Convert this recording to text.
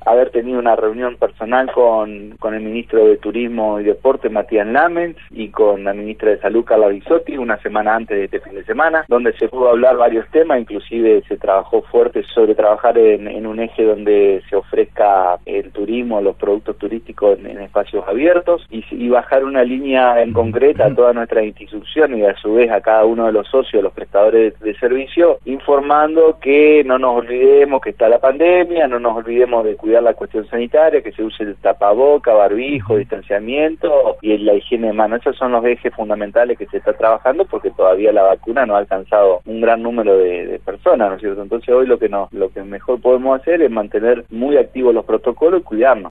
haber tenido una reunión personal con el ministro de Turismo y Deporte, Matías Lamens, y con la ministra de Salud, Carla Bisotti, una semana antes de este fin de semana, donde se pudo hablar varios temas, inclusive se trabajó fuerte sobre trabajar en un eje donde se ofrezca el turismo, los productos turísticos en espacios abiertos, y bajar una línea en concreta a todas nuestras instituciones y a su vez a cada uno de los socios, los prestadores de servicio, informando que no nos olvidemos que está la pandemia, no nos olvidemos de cuidar la cuestión sanitaria, que se use el tapaboca, barbijo, distanciamiento y la higiene de manos. Esos son los ejes fundamentales que se está trabajando porque todavía la vacuna no ha alcanzado un gran número de personas, ¿no es cierto? Entonces hoy lo que mejor podemos hacer es mantener muy activos los protocolos y cuidarnos.